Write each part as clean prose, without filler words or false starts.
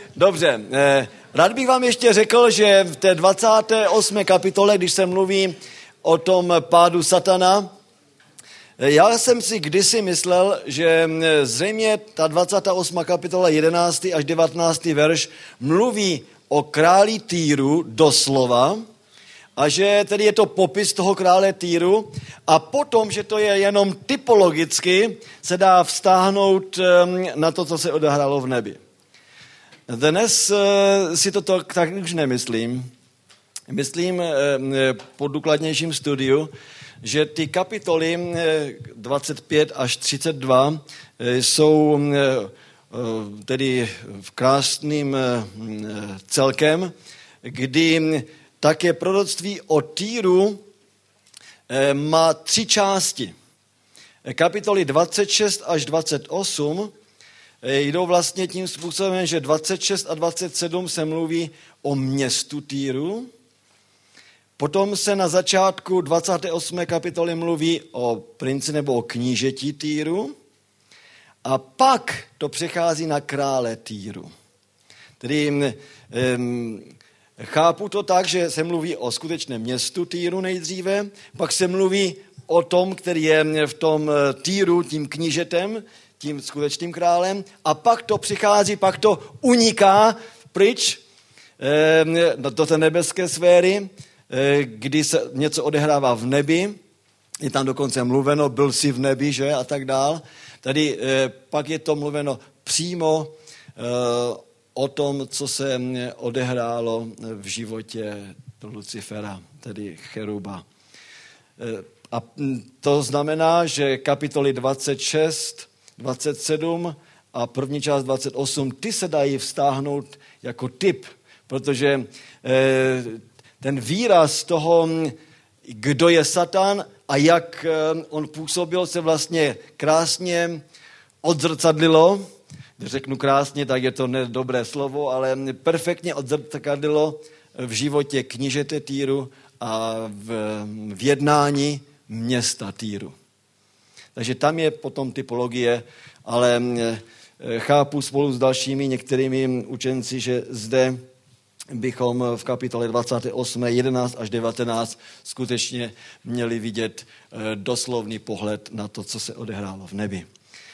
Dobře, rád bych vám ještě řekl, že v té 28. kapitole, když se mluví o tom pádu satana, já jsem si kdysi myslel, že zřejmě ta 28. kapitola 11. až 19. verš mluví o králi Týru doslova a že tedy je to popis toho krále Týru a potom, že to je jenom typologicky, se dá vztáhnout na to, co se odehrálo v nebi. Dnes si to tak už nemyslím. Myslím po důkladnějším studiu, že ty kapitoly 25 až 32 jsou tedy v krásným celkem, kdy také proroctví o Týru má 3 části. Kapitoly 26 až 28 jdou vlastně tím způsobem, že 26 a 27 se mluví o městu Týru, potom se na začátku 28. kapitoly mluví o princi nebo o knížeti Týru a pak to přechází na krále Týru. Tedy chápu to tak, že se mluví o skutečném městu Týru nejdříve, pak se mluví o tom, který je v tom Týru tím knížetem, tím skutečným králem a pak to přichází, pak to uniká pryč do té nebeské sféry, kdy se něco odehrává v nebi, je tam dokonce mluveno, byl jsi v nebi, že, a tak dál. Tady pak je to mluveno přímo o tom, co se odehrálo v životě Lucifera, tedy cheruba. A to znamená, že kapitoly 26, 27 a první část 28, ty se dají vztáhnout jako typ, protože ten výraz toho, kdo je Satan a jak on působil, se vlastně krásně odzrcadlilo. Když řeknu krásně, tak je to nedobré slovo, ale perfektně odzrcadlilo v životě knížete Týru a v jednání města Týru. Takže tam je potom typologie, ale chápu spolu s dalšími některými učenci, že zde bychom v kapitole 28, 11 až 19 skutečně měli vidět doslovný pohled na to, co se odehrálo v nebi.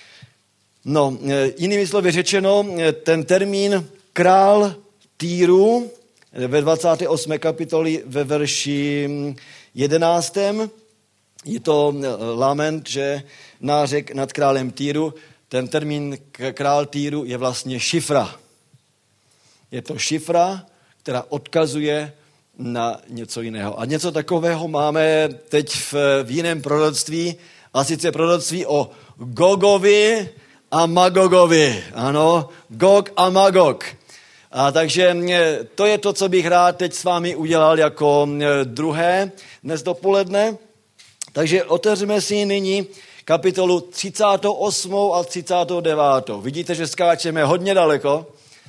No, jinými slovy řečeno, ten termín král Týru ve 28. kapitoli ve verši 11. je to lament, že nářek nad králem Týru. Ten termín král Týru je vlastně šifra. Je to šifra, která odkazuje na něco jiného. A něco takového máme teď v jiném proroctví, a sice proroctví o Gogovi a Magogovi. Ano, Gog a Magog. A takže to je to, co bych rád teď s vámi udělal jako druhé dnes dopoledne. Takže otevřeme si nyní kapitolu 38. a 39. Vidíte, že skáčeme hodně daleko.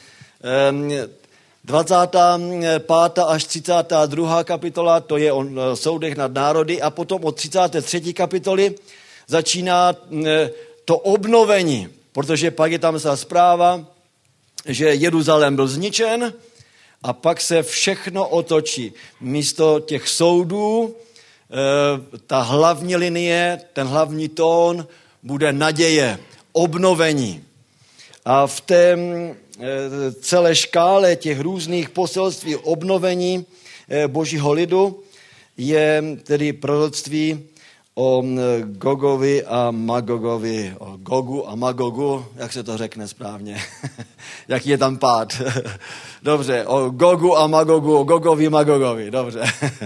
25. až 32. kapitola, to je o soudech nad národy a potom od 33. kapitoly začíná to obnovení, protože pak je tam ta zpráva, že Jeruzalém byl zničen a pak se všechno otočí. Místo těch soudů ta hlavní linie, ten hlavní tón bude naděje, obnovení. A v té celé škále těch různých poselství obnovení božího lidu je tedy proroctví o Gogovi a Magogovi, o Gogu a Magogu, jak se to řekne správně, jaký je tam pád. Dobře, o Gogu a Magogu, o Gogovi, Magogovi, dobře.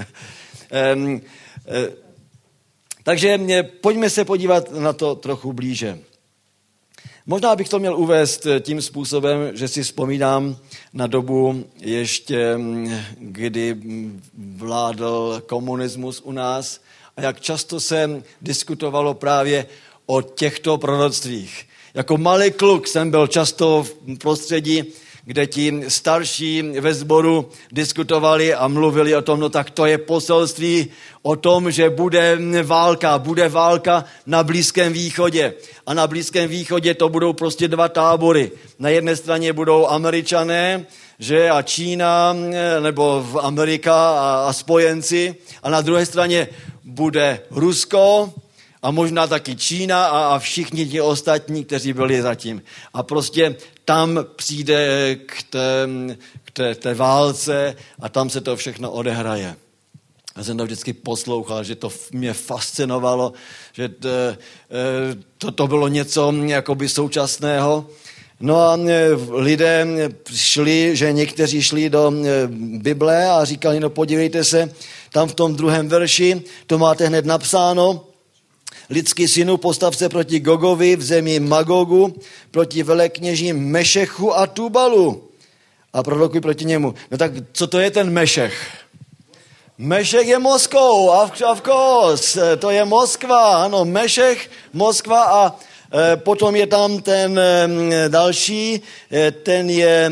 Takže pojďme se podívat na to trochu blíže. Možná bych to měl uvést tím způsobem, že si vzpomínám na dobu ještě, kdy vládl komunismus u nás a jak často se diskutovalo právě o těchto proroctvích. Jako malý kluk jsem byl často v prostředí, kde ti starší ve sboru diskutovali a mluvili o tom, no tak to je poselství o tom, že bude válka na Blízkém východě. A na Blízkém východě to budou prostě dva tábory. Na jedné straně budou Američané, že a Čína, nebo Amerika a spojenci, a na druhé straně bude Rusko a možná taky Čína a všichni ti ostatní, kteří byli zatím. A prostě tam přijde k té válce a tam se to všechno odehraje. Já jsem to vždycky poslouchal, že to mě fascinovalo, že to bylo něco jakoby současného. No a lidé šli, že někteří šli do Bible a říkali, no podívejte se, tam v tom 2. verši, to máte hned napsáno, lidský synu, postav se proti Gogovi v zemi Magogu, proti velekněžím Mešechu a Tubalu a prorokuj proti němu. No tak co to je ten Mešech? Mešech je Moskou, of course, to je Moskva, ano, Mešech, Moskva a potom je tam ten další, ten je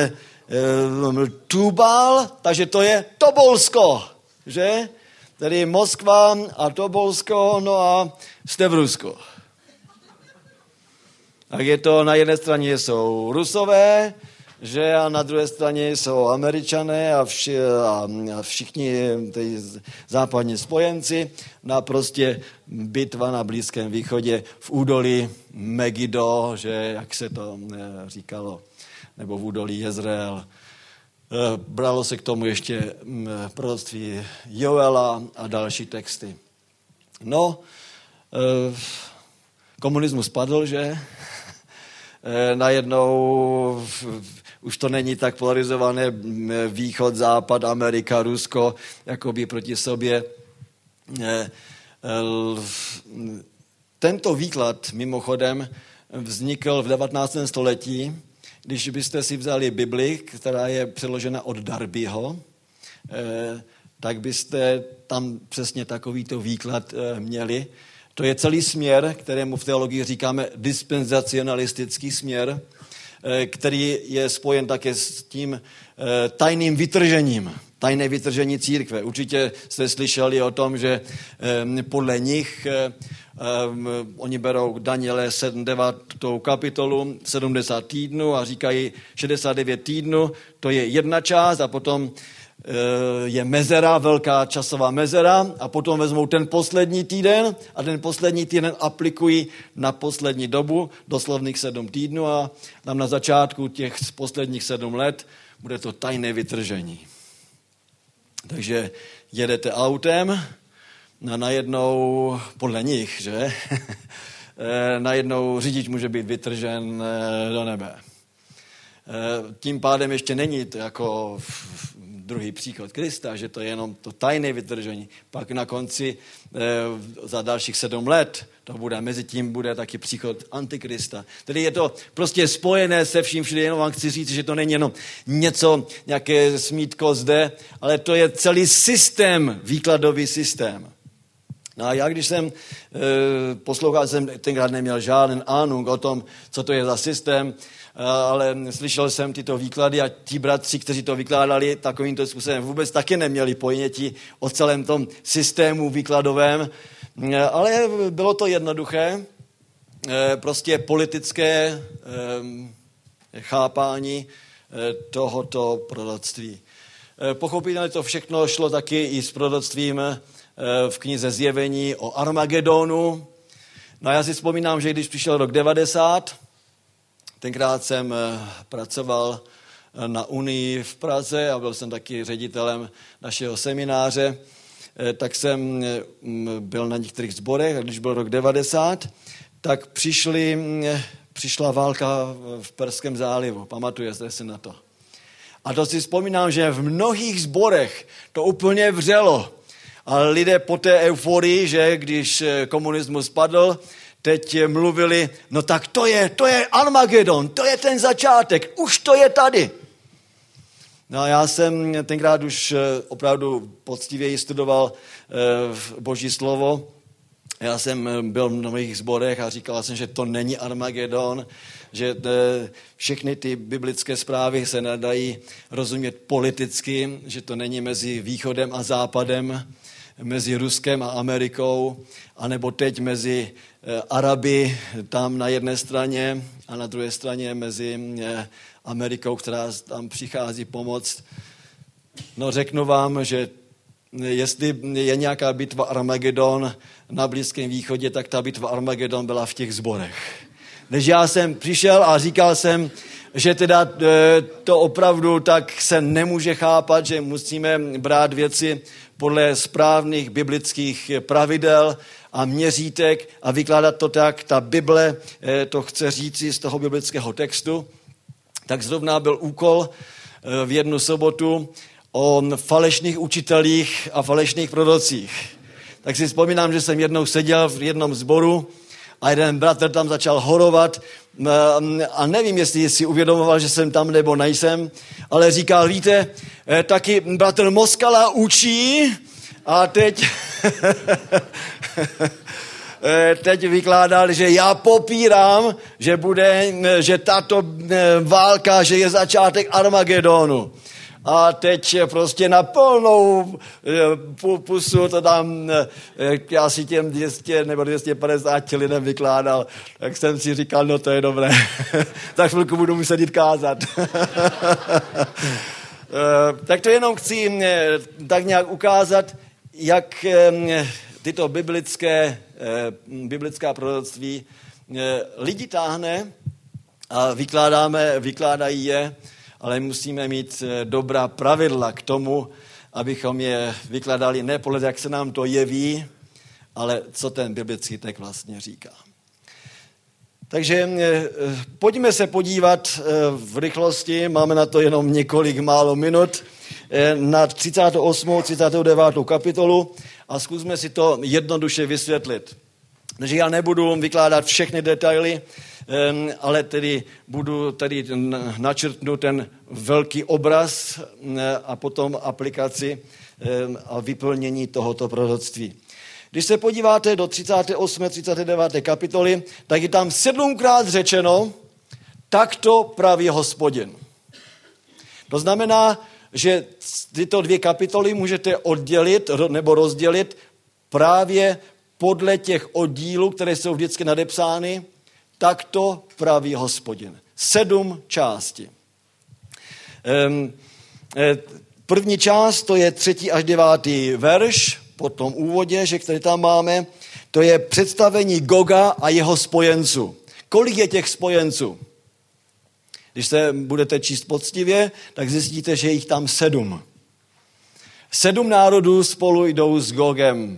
Tubal, takže to je Tobolsko, že? Tady Moskva a Tobolsko, no a jste v Rusku. Tak je to, na jedné straně jsou Rusové, že a na druhé straně jsou Američané a všichni ty západní spojenci na prostě bitva na Blízkém východě v údolí Megido, že jak se to říkalo, nebo v údolí Jezreel. Bralo se k tomu ještě proroctví Joela a další texty. No, komunismus padl, že? Najednou už to není tak polarizované východ, západ, Amerika, Rusko, jakoby proti sobě. Tento výklad mimochodem vznikl v 19. století, když byste si vzali Bibli, která je přeložena od Darbyho, tak byste tam přesně takovýto výklad měli. To je celý směr, kterému v teologii říkáme dispenzacionalistický směr, který je spojen také s tím tajným vytržením, tajné vytržení církve. Určitě jste slyšeli o tom, že podle nich oni berou Daniele 9. kapitolu 70 týdnů a říkají 69 týdnů, to je jedna část a potom je mezera, velká časová mezera a potom vezmou ten poslední týden a ten poslední týden aplikují na poslední dobu, doslovných 7 týdnů a tam na začátku těch posledních 7 let bude to tajné vytržení. Takže jedete autem a najednou, podle nich, že? Najednou řidič může být vytržen do nebe. Tím pádem ještě není to jako druhý příchod Krista, že to je jenom to tajné vytržení. Pak na konci za dalších 7 let to bude, mezi tím bude taky příchod Antikrista. Tedy je to prostě spojené se vším všude, jenom vám chci říct, že to není jenom něco, nějaké smítko zde, ale to je celý systém, výkladový systém. No a já, když jsem poslouchal, jsem tenkrát neměl žádný ánung o tom, co to je za systém, ale slyšel jsem tyto výklady a ti bratři, kteří to vykládali takovýmto způsobem, vůbec taky neměli ponětí o celém tom systému výkladovém, ale bylo to jednoduché, prostě politické chápání tohoto proroctví. Pochopitelně to všechno šlo taky i s proroctvím v knize Zjevení o Armagedonu. No a já si vzpomínám, že když přišel rok 90, tenkrát jsem pracoval na Unii v Praze a byl jsem taky ředitelem našeho semináře, tak jsem byl na některých sborech a když byl rok 90, tak přišla válka v Perském zálivu. Pamatujete si na to? A to si vzpomínám, že v mnohých sborech to úplně vřelo. A lidé po té euforii, že když komunismus padl, teď mluvili, no tak to je Armagedon, to je ten začátek, už to je tady. No a já jsem tenkrát už opravdu poctivěji studoval Boží slovo, Já jsem byl v mnohých sborech a říkal jsem, že to není Armagedon, že všechny ty biblické zprávy se nedají rozumět politicky, že to není mezi východem a západem, mezi Ruskem a Amerikou, anebo teď mezi Araby tam na jedné straně a na druhé straně mezi Amerikou, která tam přichází pomoct. No řeknu vám, že jestli je nějaká bitva Armagedon na Blízkém východě, tak ta bitva Armagedon byla v těch sborech. Než já jsem přišel a říkal jsem, že teda to opravdu tak se nemůže chápat, že musíme brát věci podle správných biblických pravidel a měřítek a vykládat to tak, ta Bible to chce říci z toho biblického textu. Tak zrovna byl úkol v jednu sobotu o falešných učitelích a falešných prorocích. Tak si vzpomínám, že jsem jednou seděl v jednom sboru a jeden bratr tam začal horovat a nevím, jestli si uvědomoval, že jsem tam nebo nejsem, ale říkal, víte, taky bratr Moskala učí a teď vykládal, že já popírám, že tato válka, že je začátek Armagedonu. A teď prostě na plnou pusu to tam asi těm 200 nebo 250 lidem vykládal. Tak jsem si říkal, no to je dobré. Za chvilku budu muset jít kázat. Tak to jenom chci tak nějak ukázat, jak tyto biblická proroctví lidi táhne a vykládají je, ale musíme mít dobrá pravidla k tomu, abychom je vykládali ne podle, jak se nám to jeví, ale co ten biblický text vlastně říká. Takže pojďme se podívat v rychlosti, máme na to jenom několik málo minut, na 38. 39. kapitolu a zkusme si to jednoduše vysvětlit. Takže já nebudu vykládat všechny detaily, ale budu načrtnu ten velký obraz a potom aplikaci a vyplnění tohoto proroctví. Když se podíváte do 38. 39. kapitoly, tak je tam 7krát řečeno, takto praví Hospodin. To znamená, že tyto dvě kapitoly můžete oddělit nebo rozdělit právě podle těch oddílů, které jsou vždycky nadepsány, takto praví Hospodin. 7 částí. První část, to je 3. až 9. verš, po tom úvodě, že který tam máme, to je představení Goga a jeho spojenců. Kolik je těch spojenců? Když se budete číst poctivě, tak zjistíte, že je jich tam 7. 7 národů spolu jdou s Gogem.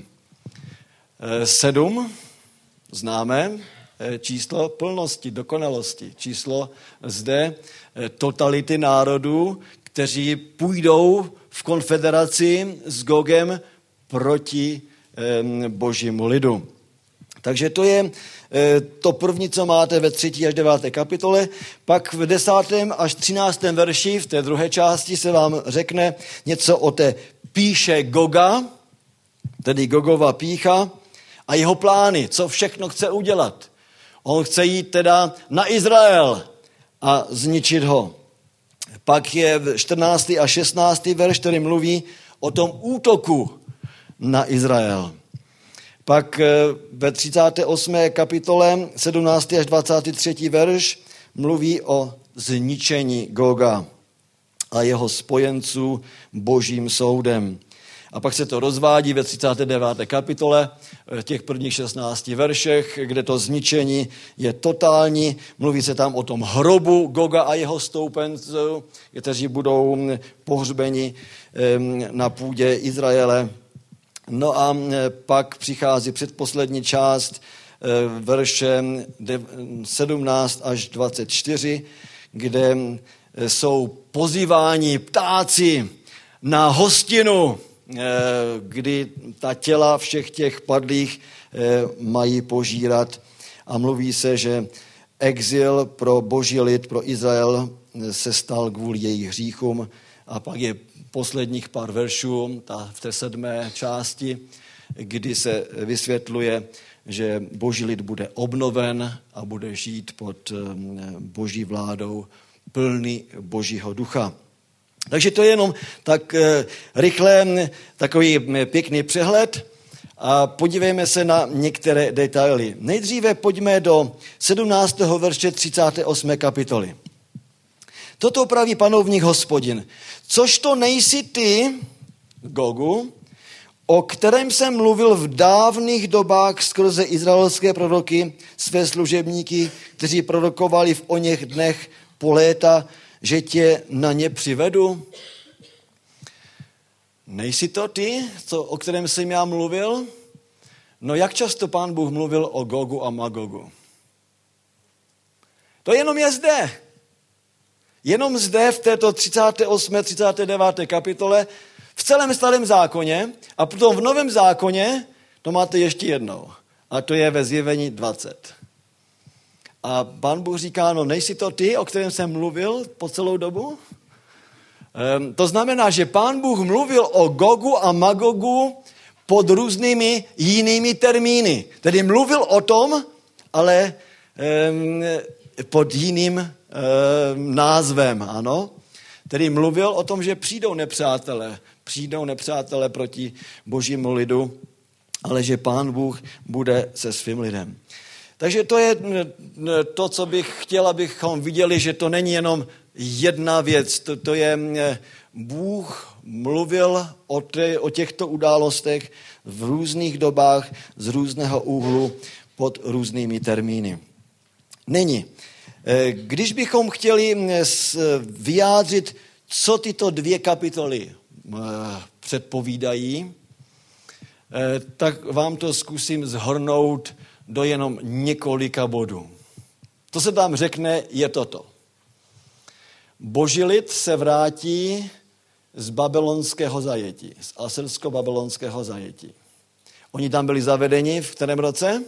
7 známe, číslo plnosti, dokonalosti, číslo zde totality národů, kteří půjdou v konfederaci s Gogem proti božímu lidu. Takže to je to první, co máte ve 3. až 9. kapitole. Pak v 10. až 13. verši, v té druhé části se vám řekne něco o té píše Goga, tedy Gogova pýcha, a jeho plány, co všechno chce udělat. On chce jít teda na Izrael a zničit ho. Pak je 14. a 16. verš, který mluví o tom útoku na Izrael. Pak ve 38. kapitole 17. až 23. verš mluví o zničení Goga a jeho spojenců božím soudem. A pak se to rozvádí ve 39. kapitole, v těch prvních 16 veršech, kde to zničení je totální. Mluví se tam o tom hrobu Goga a jeho stoupenců, kteří budou pohřbeni na půdě Izraele. No a pak přichází předposlední část, verše 17 až 24, kde jsou pozýváni ptáci na hostinu, kdy ta těla všech těch padlých mají požírat. A mluví se, že exil pro boží lid, pro Izrael se stal kvůli jejich hříchům. A pak je posledních pár veršů v té 7. části, kdy se vysvětluje, že boží lid bude obnoven a bude žít pod boží vládou plný božího ducha. Takže to je jenom tak rychle takový pěkný přehled a podívejme se na některé detaily. Nejdříve pojďme do 17. verše 38. kapitoly. Toto praví panovník Hospodin. Což to nejsi ty, Gogu, o kterém jsem mluvil v dávných dobách skrze izraelské proroky, své služebníky, kteří prorokovali v oněch dnech po léta, že tě na ně přivedu? Nejsi to ty, o kterém jsem já mluvil? No jak často Pán Bůh mluvil o Gogu a Magogu? To jenom je zde. Jenom zde v této 38. 39. kapitole v celém starém zákoně a potom v novém zákoně to máte ještě jednou. A to je ve Zjevení 20. A Pán Bůh říká, no nejsi to ty, o kterém jsem mluvil po celou dobu? To znamená, že Pán Bůh mluvil o Gogu a Magogu pod různými jinými termíny. Tedy mluvil o tom, ale pod jiným názvem, ano. Tedy mluvil o tom, že přijdou nepřátelé proti božímu lidu, ale že Pán Bůh bude se svým lidem. Takže to je to, co bych chtěl, abychom viděli, že to není jenom jedna věc. To je, Bůh mluvil o těchto událostech v různých dobách, z různého úhlu, pod různými termíny. Nyní, když bychom chtěli vyjádřit, co tyto dvě kapitoly předpovídají, tak vám to zkusím zhrnout do jenom několika bodů. To se tam řekne, je toto. Boží lid se vrátí z babylonského zajetí, z asyrsko-babylonského zajetí. Oni tam byli zavedeni v kterém roce?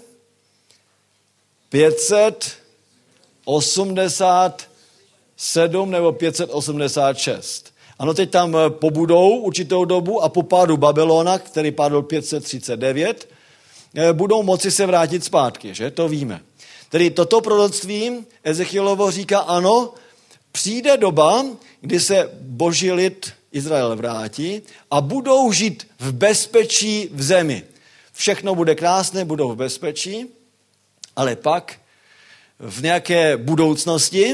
587 nebo 586. Ano, teď tam pobudou určitou dobu a po pádu Babylona, který padl 539, budou moci se vrátit zpátky, že? To víme. Tedy toto proroctví Ezechielovo říká, ano, přijde doba, kdy se boží lid Izrael vrátí a budou žít v bezpečí v zemi. Všechno bude krásné, budou v bezpečí, ale pak v nějaké budoucnosti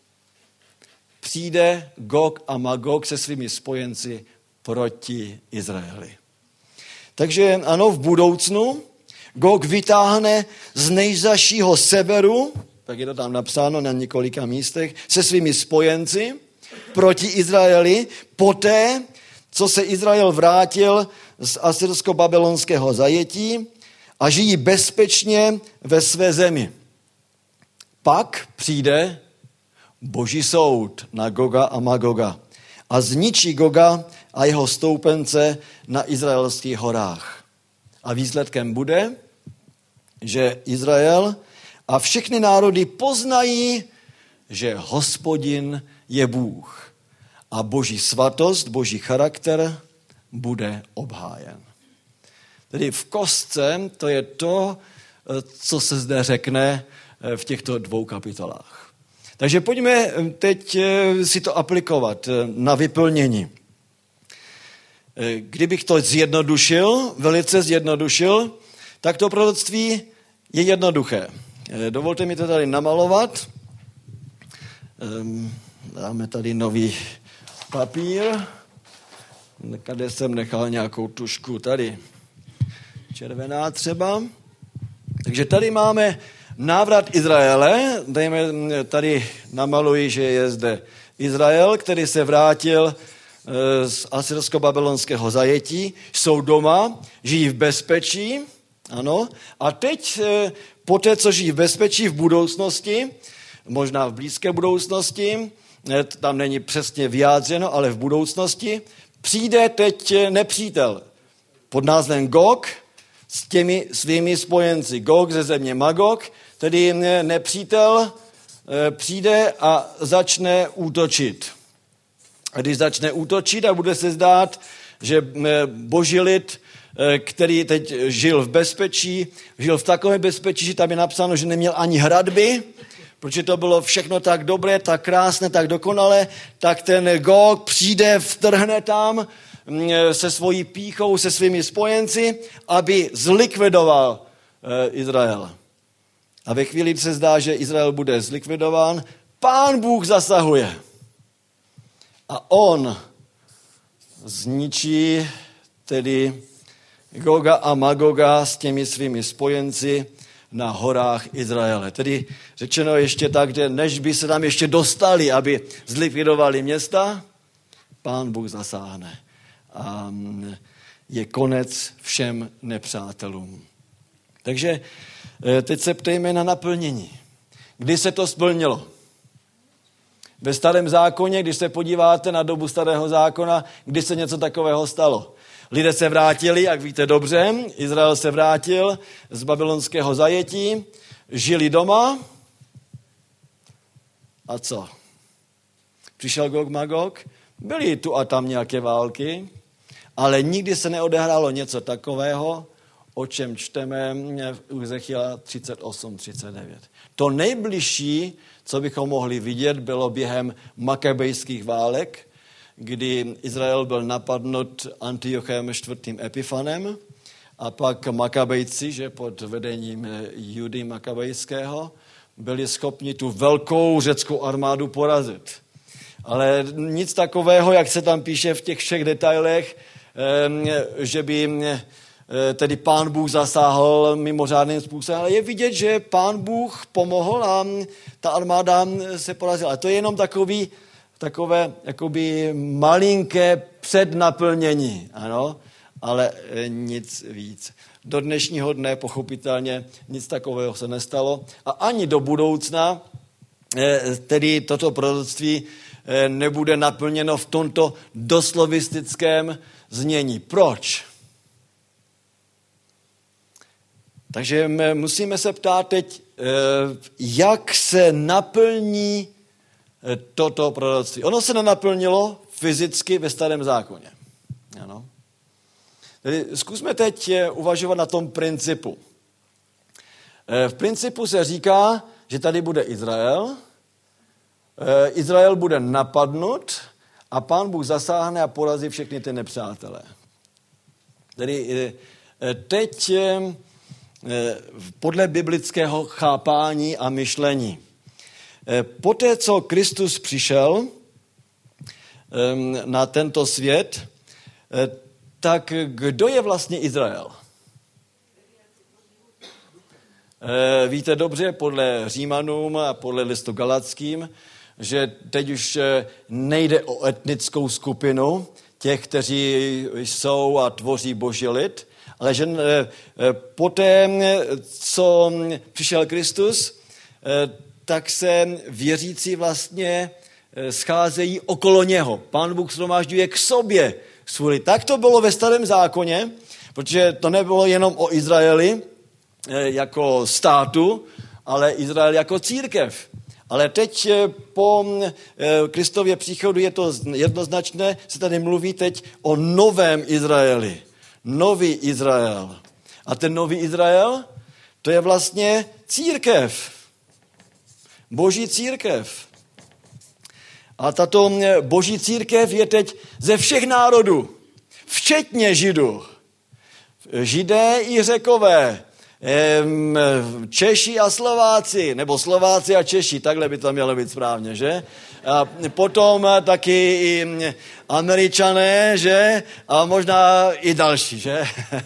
přijde Gog a Magog se svými spojenci proti Izraeli. Takže ano, v budoucnu Gog vytáhne z nejzašího severu, tak je to tam napsáno na několika místech, se svými spojenci proti Izraeli, poté, co se Izrael vrátil z asyrsko-babylonského zajetí a žijí bezpečně ve své zemi. Pak přijde boží soud na Goga a Magoga a zničí Goga a jeho stoupence na izraelských horách. A výsledkem bude, že Izrael a všechny národy poznají, že Hospodin je Bůh a boží svatost, boží charakter bude obhájen. Tedy v kostce to je to, co se zde řekne v těchto dvou kapitolách. Takže pojďme teď si to aplikovat na vyplnění. Kdybych to zjednodušil, velice zjednodušil, tak to proroctví je jednoduché. Dovolte mi to tady namalovat. Dáme tady nový papír. Kde jsem nechal nějakou tušku? Tady. Červená třeba. Takže tady máme návrat Izraele. Tady namaluji, že je zde Izrael, který se vrátil z asyrsko-babylonského zajetí. Jsou doma, žijí v bezpečí. Ano. A teď poté, co žijí v bezpečí v budoucnosti, možná v blízké budoucnosti, tam není přesně vyjádřeno, ale v budoucnosti, přijde teď nepřítel pod názvem Gog s těmi svými spojenci. Gog ze země Magog, tedy nepřítel přijde a začne útočit. A když začne útočit a bude se zdát, že boží lid, který teď žil v bezpečí, žil v takovém bezpečí, že tam je napsáno, že neměl ani hradby, protože to bylo všechno tak dobré, tak krásné, tak dokonale, tak ten Gog přijde, vtrhne tam se svojí pýchou, se svými spojenci, aby zlikvidoval Izrael. A ve chvíli, kdy se zdá, že Izrael bude zlikvidován, Pán Bůh zasahuje. A on zničí tedy Goga a Magoga s těmi svými spojenci na horách Izraele. Tedy řečeno ještě tak, že než by se tam ještě dostali, aby zlikvidovali města, Pán Bůh zasáhne. A je konec všem nepřátelům. Takže teď se ptejme na naplnění. Kdy se to splnilo? Ve Starém zákoně, když se podíváte na dobu Starého zákona, kdy se něco takového stalo. Lidé se vrátili, jak víte dobře, Izrael se vrátil z babylonského zajetí, žili doma a co? Přišel Gog Magog, byly tu a tam nějaké války, ale nikdy se neodehrálo něco takového, o čem čteme u Ezechiela 38-39. To nejbližší, co bychom mohli vidět, bylo během makabejských válek, kdy Izrael byl napadnut Antiochem IV. Epifanem a pak Makabejci, že pod vedením Judy Makabejského, byli schopni tu velkou řeckou armádu porazit. Ale nic takového, jak se tam píše v těch všech detailech, že by tedy Pán Bůh zasáhl mimořádným způsobem, ale je vidět, že Pán Bůh pomohl a ta armáda se porazila. A to je jenom takové jakoby malinké přednaplnění, ano, ale nic víc. Do dnešního dne pochopitelně nic takového se nestalo a ani do budoucna tedy toto proroctví nebude naplněno v tomto doslovistickém znění. Proč? Takže musíme se ptát teď, jak se naplní toto proroctví. Ono se nenaplnilo fyzicky ve Starém zákoně. Ano. Tedy zkusme teď uvažovat na tom principu. V principu se říká, že tady bude Izrael, Izrael bude napadnut a Pán Bůh zasáhne a porazí všechny ty nepřátelé. Tedy teď podle biblického chápání a myšlení. Poté, co Kristus přišel na tento svět, tak kdo je vlastně Izrael? Víte dobře, podle Římanům a podle listu Galackým, že teď už nejde o etnickou skupinu těch, kteří jsou a tvoří boží lid, ale že poté, co přišel Kristus, tak se věřící vlastně scházejí okolo něho. Pán Bůh shromažďuje k sobě svůj lid. Tak to bylo ve Starém zákoně, protože to nebylo jenom o Izraeli jako státu, ale Izrael jako církev. Ale teď po Kristově příchodu je to jednoznačné, se tady mluví teď o novém Izraeli. Nový Izrael. A ten nový Izrael, to je vlastně církev. Boží církev. A tato boží církev je teď ze všech národů, včetně Židů. Židé i Řekové, Češi a Slováci, nebo Slováci a Češi, takhle by to mělo být správně, že? A potom taky i Američané, že? A možná i další, že?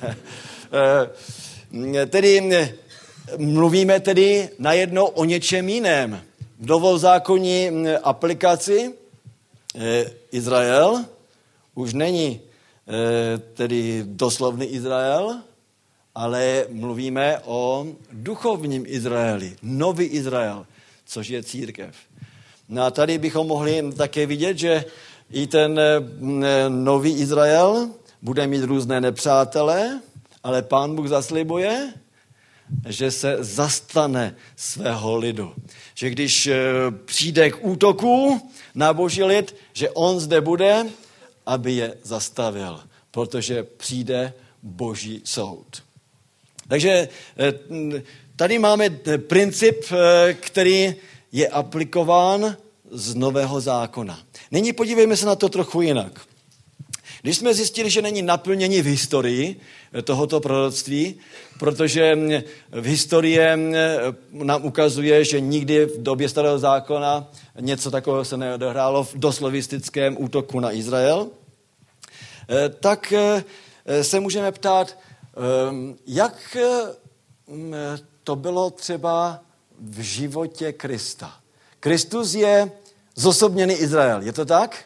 Tedy mluvíme tedy najednou o něčem jiném. V novozákonní aplikaci Izrael už není tedy doslovný Izrael, ale mluvíme o duchovním Izraeli, nový Izrael, což je církev. No a tady bychom mohli také vidět, že i ten nový Izrael bude mít různé nepřátele, ale Pán Bůh zaslibuje, že se zastane svého lidu. Že když přijde k útoku na boží lid, že on zde bude, aby je zastavil. protože přijde Boží soud. Takže tady máme princip, který je aplikován z Nového zákona. Nyní podívejme se na to trochu jinak. Když jsme zjistili, že není naplnění v historii tohoto proroctví, protože v historii nám ukazuje, že nikdy v době Starého zákona něco takového se neodehrálo v doslovistickém útoku na Izrael, tak se můžeme ptát, jak to bylo třeba v životě Krista. Kristus je zosobněný Izrael, je to tak?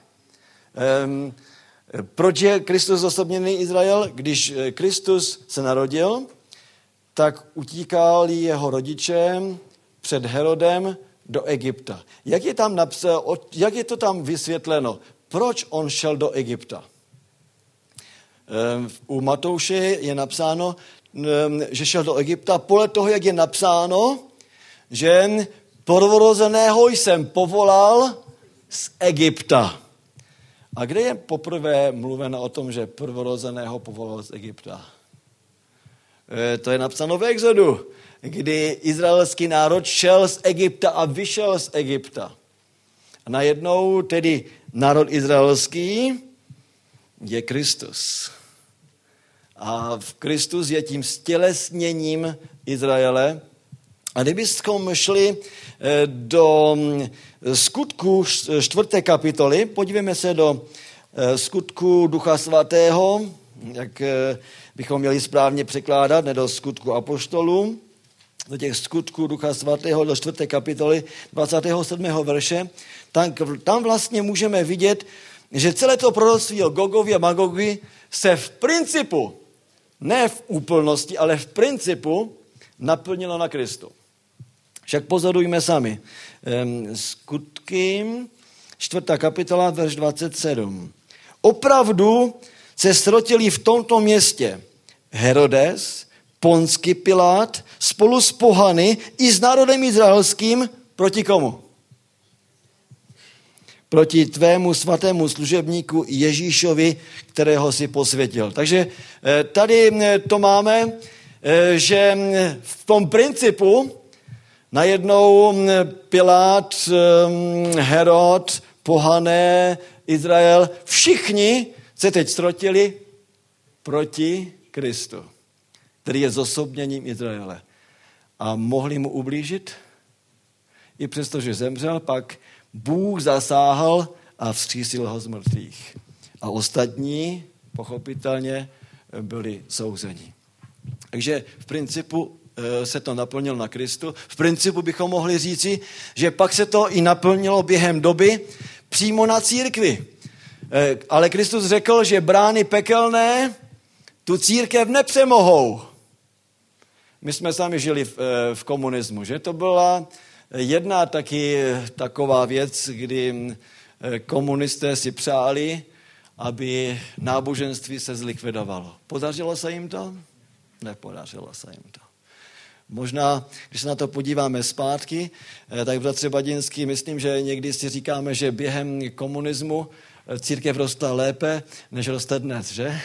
Proč je Kristus zosobněný Izrael? Když Kristus se narodil, tak utíkali jeho rodiče před Herodem do Egypta. Jak je to tam vysvětleno? Proč on šel do Egypta? U Matouše je napsáno, že šel do Egypta podle toho, jak je napsáno, že prvorozeného jsem povolal z Egypta. A kde je poprvé mluveno o tom, že prvorozeného povolal z Egypta? To je napsáno v Exodu, kdy izraelský národ šel z Egypta a vyšel z Egypta. A najednou tedy národ izraelský je Kristus. A v Kristus je tím stělesněním Izraele. A kdybychom šli do Skutků 4. kapitoly, podívejme se do Skutků Ducha Svatého, jak bychom měli správně překládat, ne do Skutků apoštolů, do těch Skutků Ducha Svatého, do 4. kapitoly 27. verše, tam vlastně můžeme vidět, že celé to proroctví o Gogovi a Magogi se v principu, ne v úplnosti, ale v principu naplnilo na Kristu. Však pozorujme sami. Skutky, 4. kapitola, verš 27. Opravdu se srotili v tomto městě Herodes, Ponský Pilát, spolu s pohany i s národem izraelským proti komu? Proti tvému svatému služebníku Ježíšovi, kterého si posvětil. Takže tady to máme, že v tom principu najednou Pilát, Herod, pohané, Izrael, všichni se teď srotili proti Kristu, který je zosobněním Izraele. A mohli mu ublížit? I přesto, že zemřel, pak Bůh zasáhl a vzkřísil ho z mrtvých. A ostatní, pochopitelně, byli souzeni. Takže v principu se to naplnilo na Kristu. V principu bychom mohli říci, že pak se to i naplnilo během doby přímo na církvi. Ale Kristus řekl, že brány pekelné tu církev nepřemohou. My jsme sami žili v komunismu, že? To byla jedna taky taková věc, kdy komunisté si přáli, aby náboženství se zlikvidovalo. Podařilo se jim to? Nepodařilo se jim to. Možná, když se na to podíváme zpátky, tak bratře Badinský, myslím, že někdy si říkáme, že během komunismu církev rostla lépe, než roste dnes, že?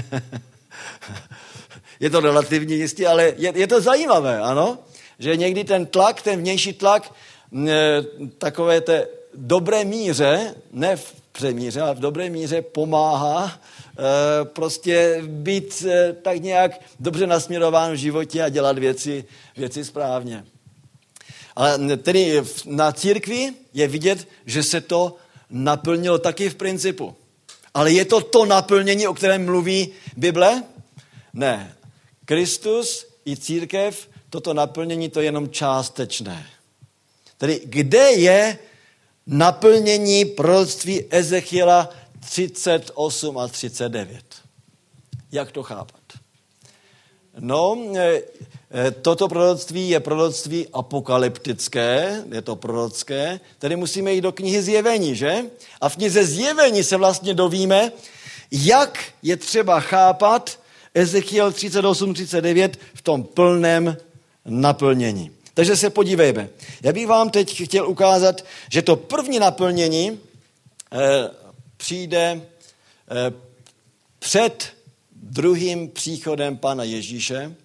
Je to relativně jistě, ale je to zajímavé, ano? Že někdy ten tlak, ten vnější tlak, takové té dobré míře, ne v přemíře, ale v dobré míře pomáhá prostě být tak nějak dobře nasměrován v životě a dělat věci správně. Ale tedy na církvi je vidět, že se to naplnilo taky v principu. Ale je to naplnění, o kterém mluví Bible? Ne. Kristus i církev, toto naplnění, to je jenom částečné. Tedy kde je naplnění proroctví Ezechiela 38 a 39? Jak to chápat? No, toto proroctví je proroctví apokalyptické, je to prorocké, tedy musíme jít do knihy Zjevení, že? A v knize Zjevení se vlastně dovíme, jak je třeba chápat Ezechiel 38-39 v tom plném naplnění. Takže se podívejme. Já bych vám teď chtěl ukázat, že to první naplnění přijde před druhým příchodem Pána Ježíše,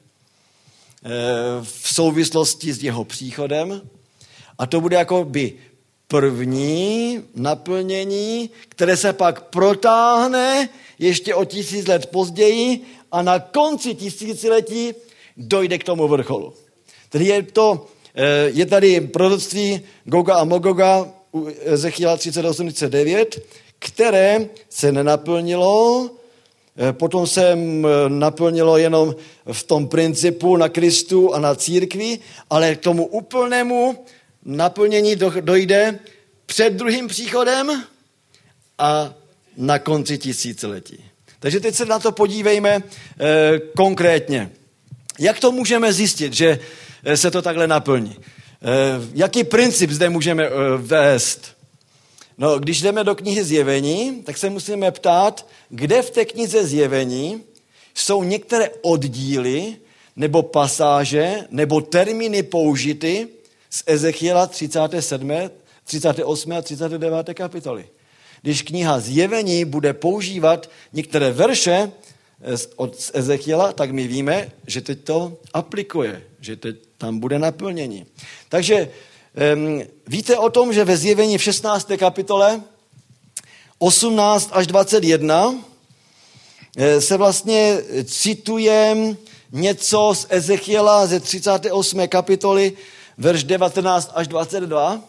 v souvislosti s jeho příchodem. A to bude jako by první naplnění, které se pak protáhne ještě o 1000 let později a na konci tisíciletí dojde k tomu vrcholu. Tedy je tady proroctví Goga a Mogoga u Ezechiela 38-39, které se nenaplnilo, potom se naplnilo jenom v tom principu na Kristu a na církvi, ale k tomu úplnému naplnění dojde před druhým příchodem a na konci tisíciletí. Takže teď se na to podívejme konkrétně. Jak to můžeme zjistit, že se to takhle naplní? Jaký princip zde můžeme vést? No, když jdeme do knihy Zjevení, tak se musíme ptát, kde v té knize Zjevení jsou některé oddíly nebo pasáže nebo termíny použity z Ezechiela 38. a 39. kapitoly. Když kniha Zjevení bude používat některé verše z Ezechiela, tak my víme, že teď to aplikuje, že teď tam bude naplnění. Takže víte o tom, že ve Zjevení v 16. kapitole 18 až 21 se vlastně cituje něco z Ezechiela ze 38. kapitoly, verš 19 až 22.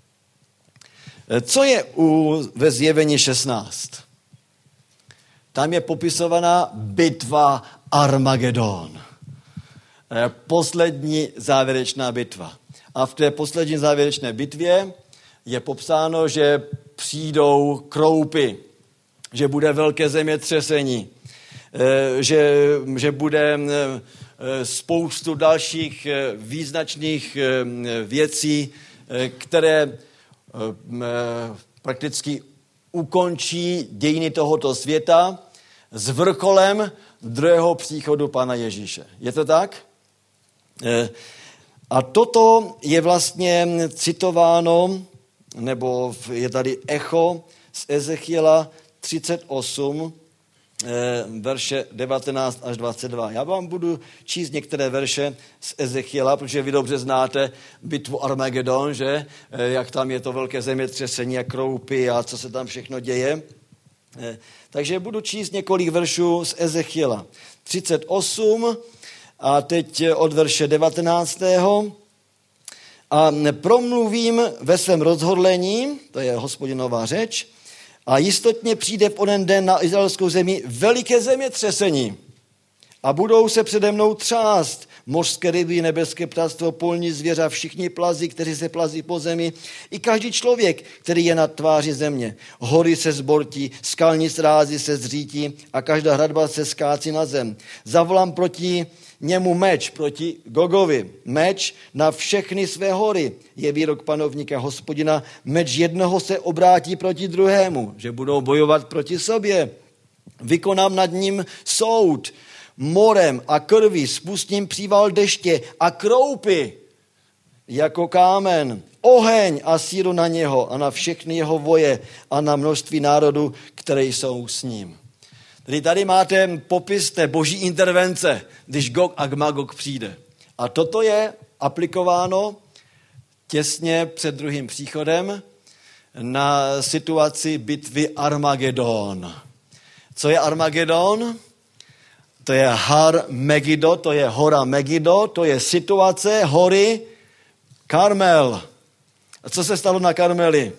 Co je ve Zjevení 16? Tam je popisovaná bitva Armagedon. Poslední závěrečná bitva. A v té poslední závěrečné bitvě je popsáno, že přijdou kroupy, že bude velké zemětřesení, že bude spoustu dalších význačných věcí, které prakticky ukončí dějiny tohoto světa s vrcholem druhého příchodu Pána Ježíše. Je to tak? A toto je vlastně citováno, nebo je tady echo z Ezechiela 38, verše 19 až 22. Já vám budu číst některé verše z Ezechiela, protože vy dobře znáte bitvu Armagedon, že? Jak tam je to velké zemětřesení a kroupy a co se tam všechno děje. Takže budu číst několik veršů z Ezechiela 38 a teď od verše 19. A promluvím ve svém rozhodlení, to je Hospodinová řeč, a jistotně přijde v onen den na izraelskou zemi veliké zemětřesení a budou se přede mnou třást mořské ryby, nebeské ptactvo, polní zvěřa, všichni plazi, kteří se plazí po zemi, i každý člověk, který je na tváři země. Hory se zbortí, skalní srázy se zřítí a každá hradba se skácí na zem. Zavolám proti němu meč, proti Gogovi. Meč na všechny své hory je výrok panovníka Hospodina. Meč jednoho se obrátí proti druhému, že budou bojovat proti sobě. Vykonám nad ním soud morem a krví, spustím příval deště a kroupy jako kámen, oheň a síru na něho a na všechny jeho voje a na množství národů, které jsou s ním. Tedy tady máte popis té boží intervence, když Gog a Magog přijde. A toto je aplikováno těsně před druhým příchodem na situaci bitvy Armagedon. Co je Armagedon? To je Har Megiddo, to je hora Megiddo, to je situace hory Karmel. A co se stalo na Karmeli?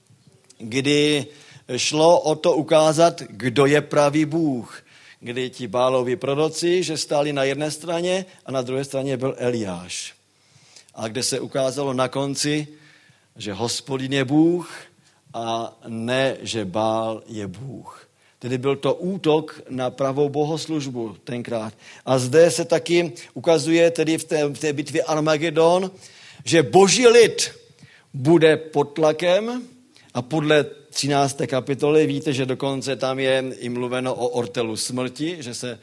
Kdy šlo o to ukázat, kdo je pravý Bůh. Kdy ti Bálovi proroci, že stáli na jedné straně a na druhé straně byl Eliáš. A kde se ukázalo na konci, že Hospodin je Bůh a ne, že Bál je Bůh. Tedy byl to útok na pravou bohoslužbu tenkrát. A zde se taky ukazuje tedy v té bitvě Armagedon, že boží lid bude pod tlakem a podle 13. kapitoly víte, že dokonce tam je i mluveno o ortelu smrti, že se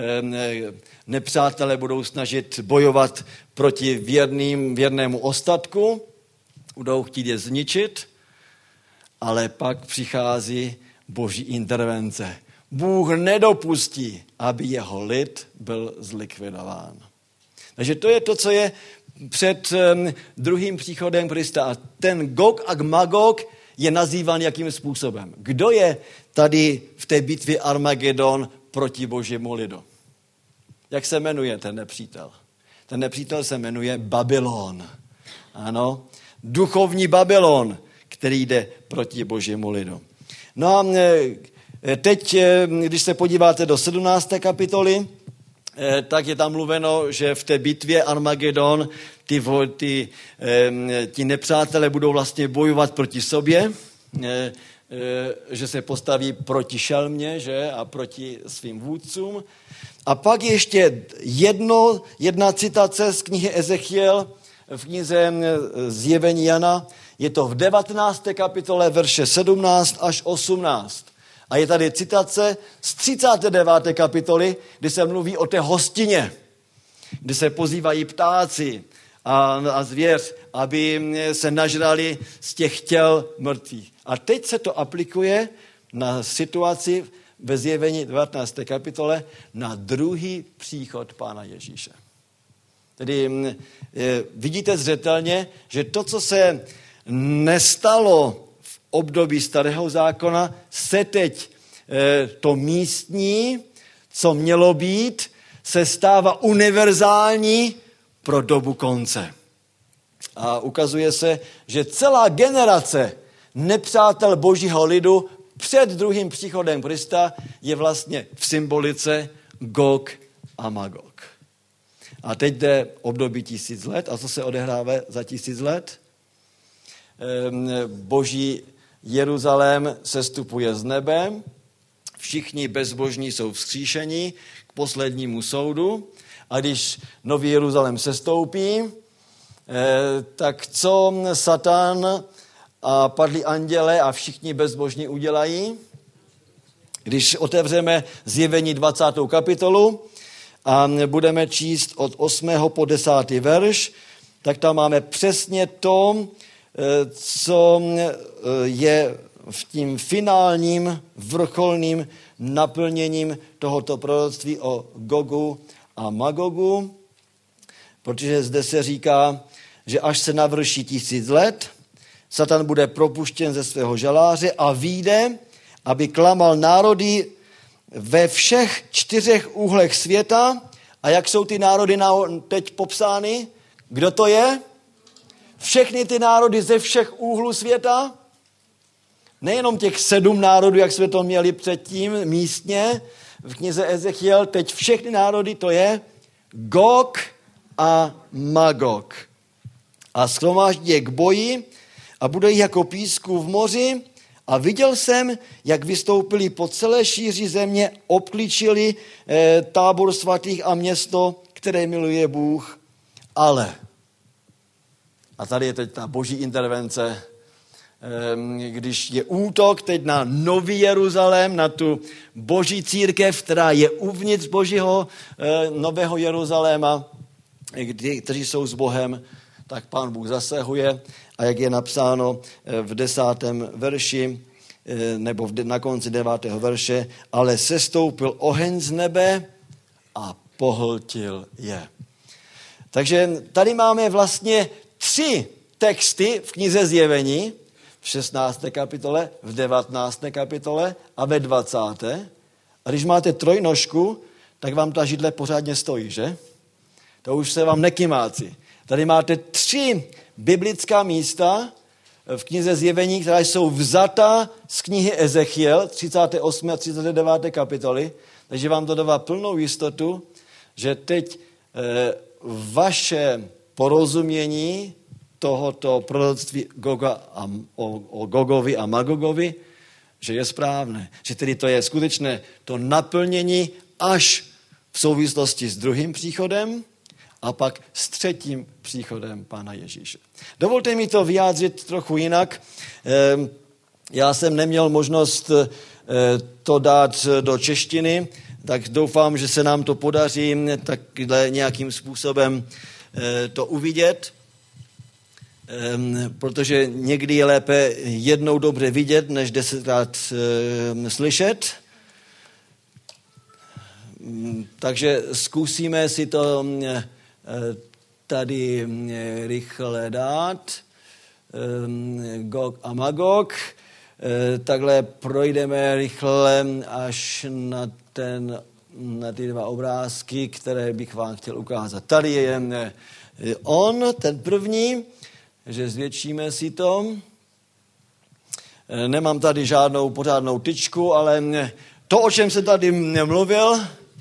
nepřátelé budou snažit bojovat proti věrnému ostatku, budou chtít je zničit, ale pak přichází boží intervence. Bůh nedopustí, aby jeho lid byl zlikvidován. Takže to je to, co je před druhým příchodem Krista. A ten Gog a Magog je nazýván jakým způsobem? Kdo je tady v té bitvě Armagedon proti božímu lidu? Jak se jmenuje ten nepřítel? Ten nepřítel se jmenuje Babylon. Ano, duchovní Babylon, který jde proti božímu lidu. No a teď, když se podíváte do 17. kapitoly, tak je tam mluveno, že v té bitvě Armagedon ti nepřátelé budou vlastně bojovat proti sobě, že se postaví proti šelmě, že, a proti svým vůdcům. A pak ještě jedna citace z knihy Ezechiel v knize Zjevení Jana. Je to v 19. kapitole verše 17 až 18. A je tady citace z 39. kapitoly, kdy se mluví o té hostině, kdy se pozývají ptáci a zvěř, aby se nažrali z těch těl mrtvých. A teď se to aplikuje na situaci ve Zjevení 19. kapitole na druhý příchod Pána Ježíše. Tedy vidíte zřetelně, že to, co se nestalo v období Starého zákona, se teď to místní, co mělo být, se stává univerzální pro dobu konce. A ukazuje se, že celá generace nepřátel božího lidu před druhým příchodem Krista je vlastně v symbolice Gog a Magog. A teď jde období 1000 let. A co se odehrává za 1000 let? Boží Jeruzalém sestupuje z nebe, všichni bezbožní jsou vzkříšeni k poslednímu soudu a když nový Jeruzalém sestoupí, tak co Satan a padlí anděle a všichni bezbožní udělají? Když otevřeme Zjevení 20. kapitolu a budeme číst od 8. po 10. verš, tak tam máme přesně to, co je v tím finálním, vrcholným naplněním tohoto proroctví o Gogu a Magogu, protože zde se říká, že až se navrší 1000 let, Satan bude propuštěn ze svého žaláře a vyjde, aby klamal národy ve všech 4 úhlech světa. A jak jsou ty národy teď popsány? Kdo to je? Všechny ty národy ze všech úhlů světa. Nejenom těch 7 národů, jak jsme to měli předtím místně v knize Ezechiel, teď všechny národy to je Gog a Magog. A shromáždí je k boji a bude jich jako písku v moři. A viděl jsem, jak vystoupili po celé šíři země, obklíčili tábor svatých a město, které miluje Bůh. Ale, a tady je teď ta boží intervence, když je útok teď na nový Jeruzalém, na tu boží církev, která je uvnitř božího nového Jeruzaléma, kteří jsou s Bohem, tak Pán Bůh zasahuje a jak je napsáno v 10. verši, nebo na konci 9. verše, ale sestoupil oheň z nebe a pohltil je. Takže tady máme vlastně 3 texty v knize Zjevení, v 16. kapitole, v 19. kapitole a ve 20. A když máte trojnožku, tak vám ta židle pořádně stojí, že? To už se vám nekymácí. Tady máte 3 biblická místa v knize Zjevení, která jsou vzata z knihy Ezechiel, 38. a 39. kapitoly, takže vám to dává plnou jistotu, že teď vaše porozumění tohoto proroctví o Gogovi a Magogovi, že je správné. Že tedy to je skutečné to naplnění až v souvislosti s druhým příchodem a pak s třetím příchodem Pána Ježíše. Dovolte mi to vyjádřit trochu jinak. Já jsem neměl možnost to dát do češtiny, tak doufám, že se nám to podaří takhle nějakým způsobem to uvidět, protože někdy je lépe jednou dobře vidět, než 10krát slyšet. Takže zkusíme si to tady rychle dát. Gog a Magog. Takhle projdeme rychle až na ty dva obrázky, které bych vám chtěl ukázat. Tady je ten první, že zvětšíme si to. Nemám tady žádnou pořádnou tyčku, ale to, o čem jsem tady mluvil,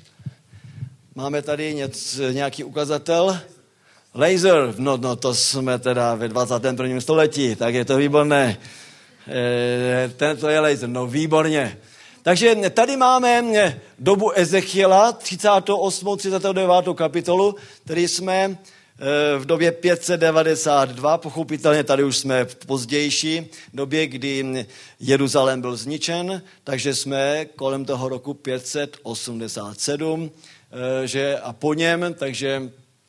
máme tady nějaký ukazatel. Laser, no to jsme teda ve 21. století, tak je to výborné. To je laser, no výborně. Takže tady máme dobu Ezechiela, 38. 39. kapitolu, který jsme v době 592, pochopitelně tady už jsme v pozdější době, kdy Jeruzalém byl zničen, takže jsme kolem toho roku 587, že a po něm, takže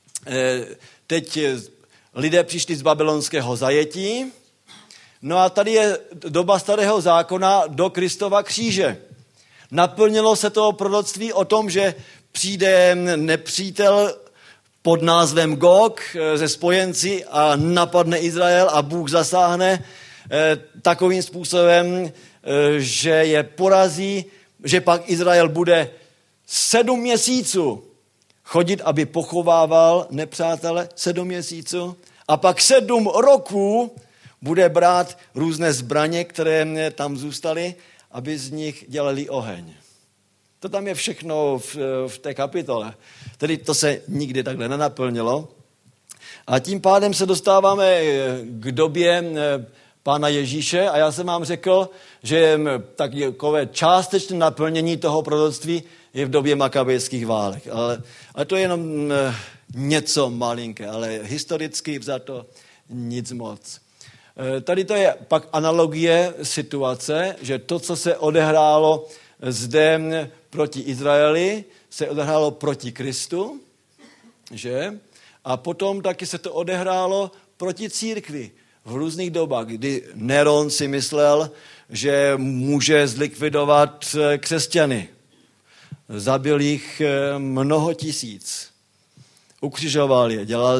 teď lidé přišli z babylonského zajetí, no a tady je doba starého zákona do Kristova kříže. Naplnilo se to proroctví o tom, že přijde nepřítel pod názvem Gog ze spojenci a napadne Izrael a Bůh zasáhne takovým způsobem, že je porazí, že pak Izrael bude 7 měsíců chodit, aby pochovával nepřátele 7 měsíců a pak 7 roků bude brát různé zbraně, které tam zůstaly, aby z nich dělali oheň. To tam je všechno v té kapitole. Tedy to se nikdy takhle nenaplnilo. A tím pádem se dostáváme k době Pána Ježíše a já jsem vám řekl, že takové částečné naplnění toho proroctví je v době makabejských válek. Ale to je jenom něco malinké, ale historicky vzato nic moc. Tady to je pak analogie situace, že to, co se odehrálo zde proti Izraeli, se odehrálo proti Kristu, že? A potom taky se to odehrálo proti církvi v různých dobách, kdy Neron si myslel, že může zlikvidovat křesťany. Zabil jich mnoho tisíc. Ukřižoval je, dělal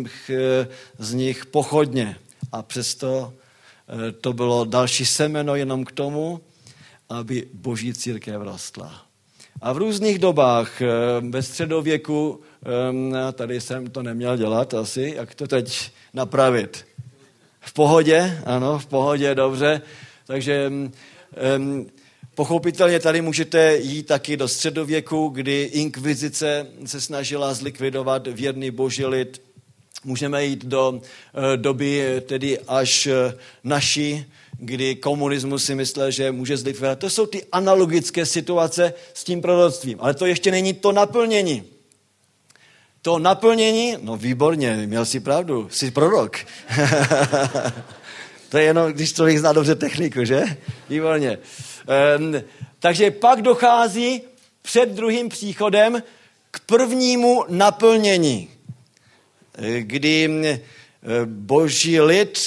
z nich pochodně. A přesto to bylo další semeno jenom k tomu, aby boží církev rostla. A v různých dobách, ve středověku, tady jsem to neměl dělat asi, jak to teď napravit? V pohodě? Ano, v pohodě, dobře. Takže pochopitelně tady můžete jít taky do středověku, kdy inkvizice se snažila zlikvidovat věrný boží lid. Můžeme jít do doby tedy až naší, kdy komunismus si myslel, že může zlikvidovat. To jsou ty analogické situace s tím proroctvím. Ale to ještě není to naplnění. To naplnění, no výborně, měl jsi pravdu, jsi prorok. To je jenom, když člověk zná dobře techniku, že? Výborně. Takže pak dochází před druhým příchodem k prvnímu naplnění, kdy boží lid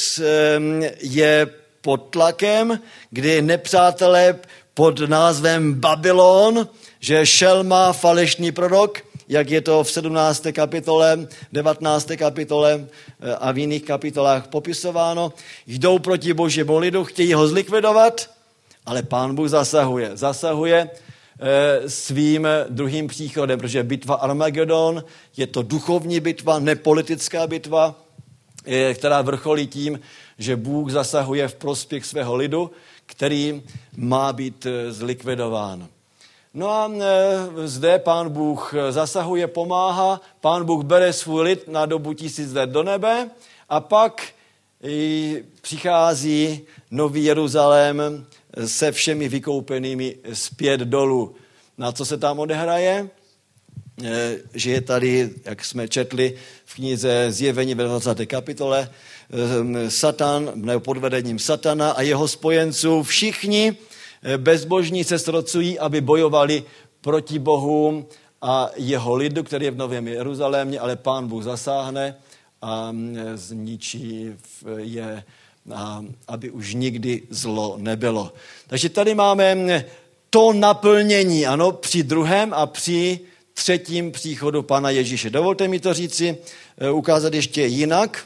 je pod tlakem, kdy nepřátelé pod názvem Babylon, že šel má falešný prorok, jak je to v 17. kapitole, 19. kapitole a v jiných kapitolách popisováno, jdou proti božímu lidu, chtějí ho zlikvidovat, ale Pán Bůh zasahuje. Zasahuje svým druhým příchodem, protože bitva Armagedon je to duchovní bitva, nepolitická bitva, která vrcholí tím, že Bůh zasahuje v prospěch svého lidu, který má být zlikvidován. No a zde Pán Bůh zasahuje, pomáhá, Pán Bůh bere svůj lid na dobu 1000 let do nebe a pak přichází Nový Jeruzalém se všemi vykoupenými zpět dolů. Na co se tam odehraje? Že je tady, jak jsme četli v knize Zjevení ve 20. kapitole, Satan, nebo pod vedením Satana a jeho spojenců, všichni bezbožní se srocují, aby bojovali proti Bohu a jeho lidu, který je v Novém Jeruzalémě, ale Pán Bůh zasáhne a zničí je, aby už nikdy zlo nebylo. Takže tady máme to naplnění, ano, při druhém a při třetím příchodu Pána Ježíše. Dovolte mi to říci, ukázat ještě jinak.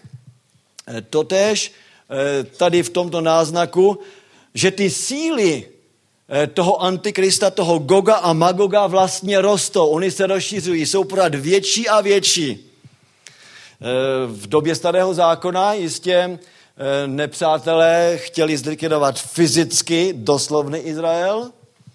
Totéž tady v tomto náznaku, že ty síly toho antikrista, toho Goga a Magoga vlastně rostou. Oni se rozšiřují, jsou pořád větší a větší. V době Starého zákona jistě nepřátelé chtěli zlikvidovat fyzicky doslovný Izrael.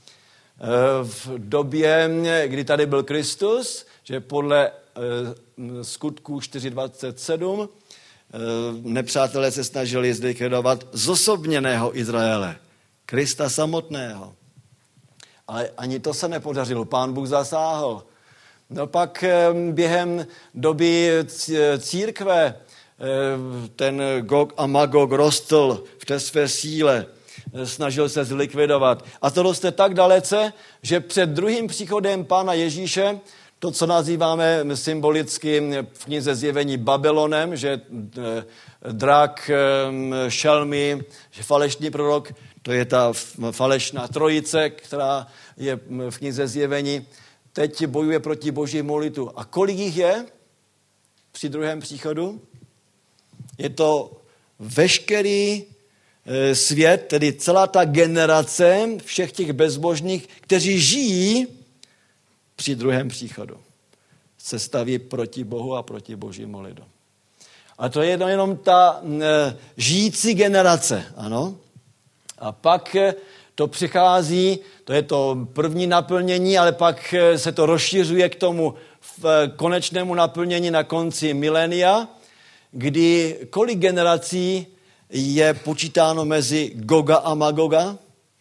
V době, kdy tady byl Kristus, že podle skutků 4.27 nepřátelé se snažili zlikvidovat zosobněného Izraele, Krista samotného. Ale ani to se nepodařilo, Pán Bůh zasáhl. No pak během doby církve ten Gog a Magog rostl v té své síle, snažil se zlikvidovat. A to roste tak dalece, že před druhým příchodem Pána Ježíše, to, co nazýváme symbolicky v knize Zjevení Babylonem, že drak, šelmy, že falešný prorok, to je ta falešná trojice, která je v knize Zjevení, teď bojuje proti božímu lidu. A kolik jich je při druhém příchodu? Je to veškerý svět, tedy celá ta generace všech těch bezbožných, kteří žijí při druhém příchodu. Se staví proti Bohu a proti božímu lidu. A to je jenom ta žijící generace, ano. A pak to přichází, to je to první naplnění, ale pak se to rozšiřuje k tomu konečnému naplnění na konci milénia, kdy kolik generací je počítáno mezi Goga a Magoga?